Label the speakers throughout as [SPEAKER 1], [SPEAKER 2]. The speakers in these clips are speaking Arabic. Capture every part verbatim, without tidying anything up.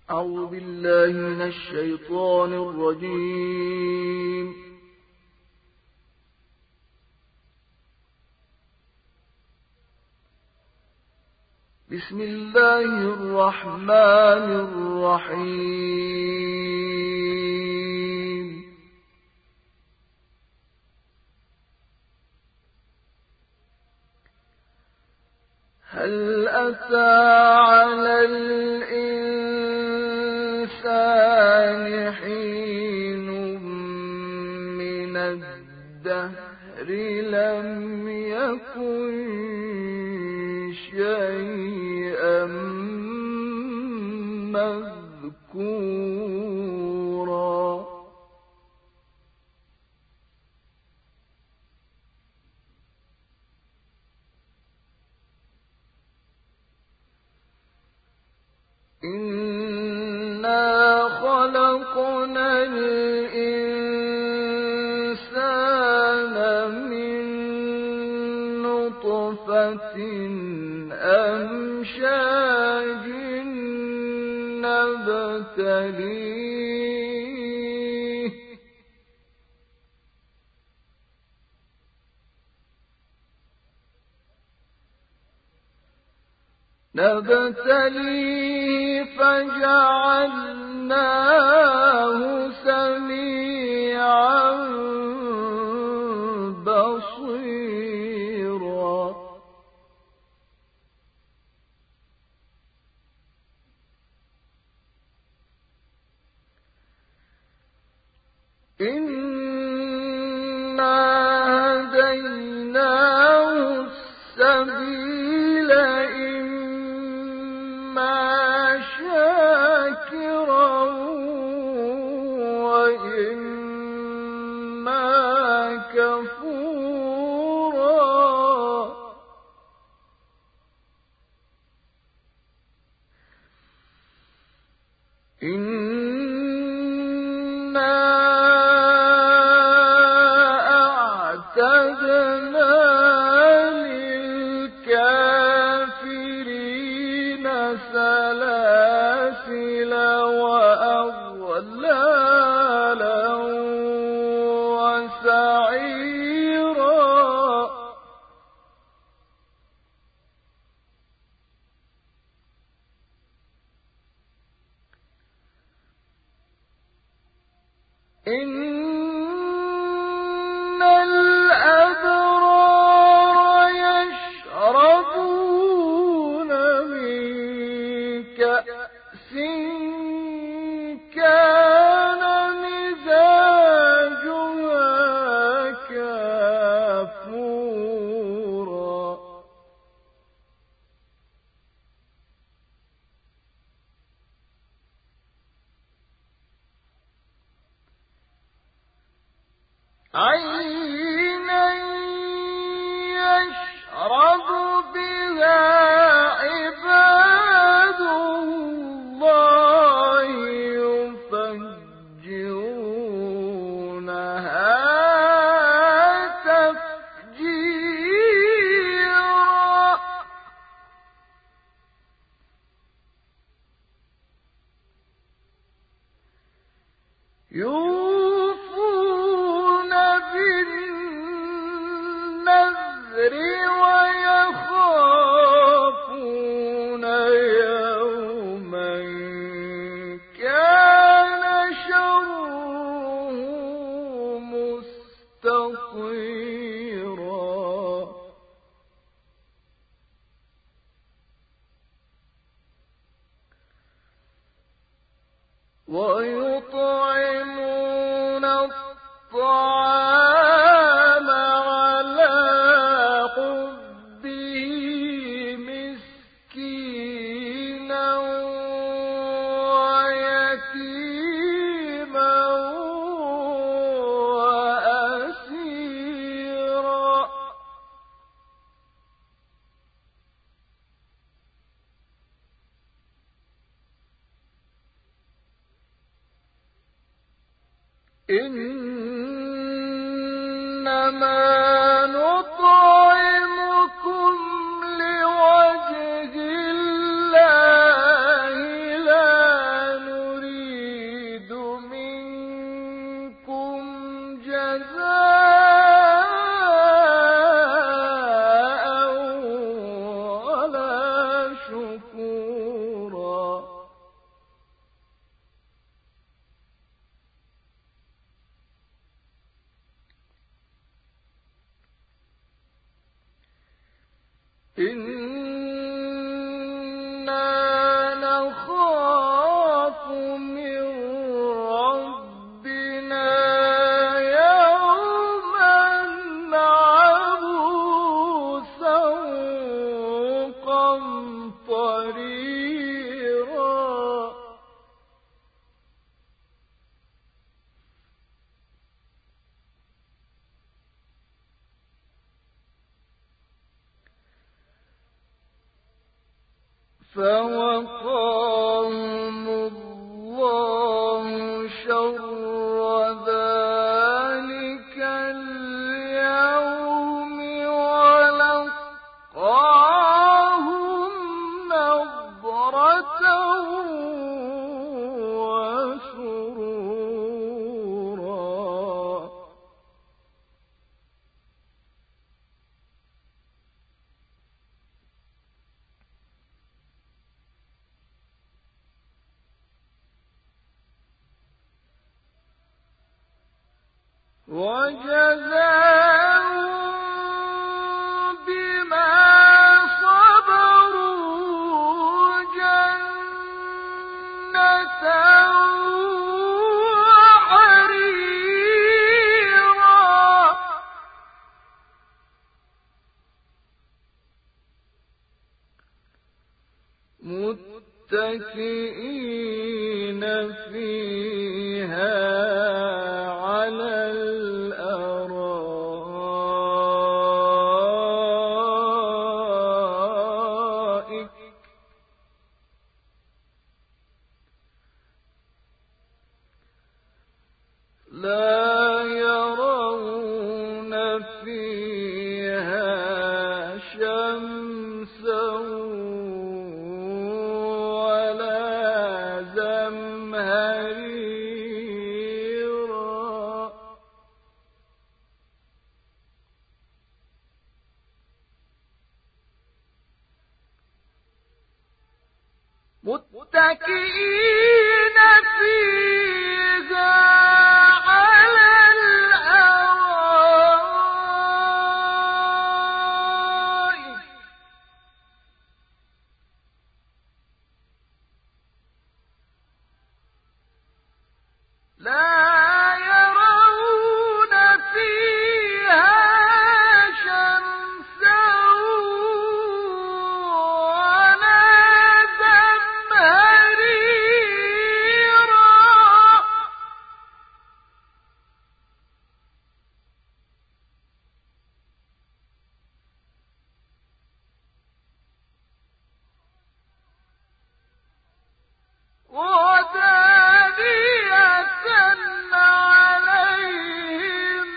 [SPEAKER 1] أعوذ بالله من الشيطان الرجيم. بسم الله الرحمن الرحيم. هل أتى على الإنسان حين من الدهر لم يكن شيئا مذكورا إنا خلقنا الإنسان من نطفة أمشاج نبتليه نبتليه فجعلناه سميعا بصيرا إنا هديناه السبيل إما شاكرا وإما كفورا إنا أعتدنا للكافرين سلاسل وأغلالا وسعيرا إن الأبرار يشربون من كأس كان مزاجها كافورا عينا يشرب بها عباد الله يفجرونها تفجيرا يوفون بالنذر ويخافون يوما كان شره مستطيرا ويطعمون الطعام على حبه مسكينا ويتيما وأسيرا إنما نطعمكم لوجه الله لا إنا نخاف من ربنا يوما عبوسا قمطريرا فوقاهم الله شر ذلك اليوم ولقاهم نضرة وسرورا وجزاهم بما صبروا جنة وحريرا متكئين فيها على الأرائك لا يرون فيها شمسا ولا زمهريرا متكئين فيها على الأرائك لا يرون فيها شمسا ولا زمهريرا ودانية عليهم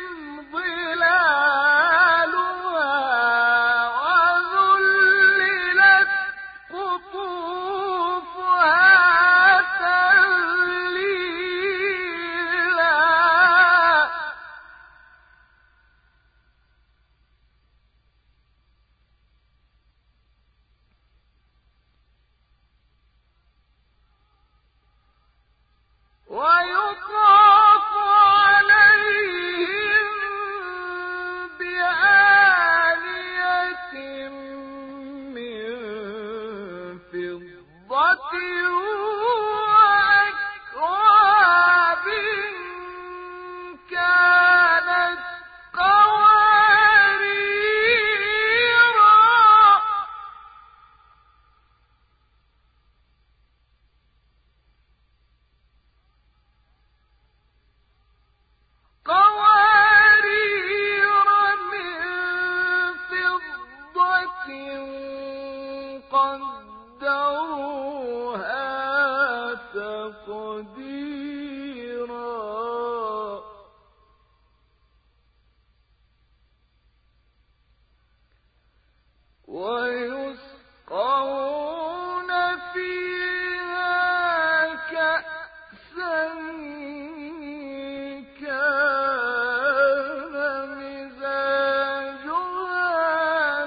[SPEAKER 1] ظلالها وذللت قطوفها تذليلا ويطاف عليهم بآنية من فضة وأكواب كانت قواريرا قوارير من فضة قدروها تقديرا ويسقون فيها كأسا كان مزاجها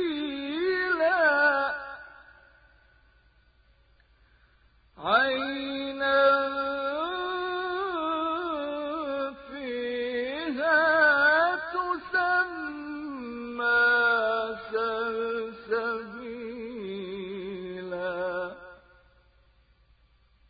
[SPEAKER 1] زنجبيلا عين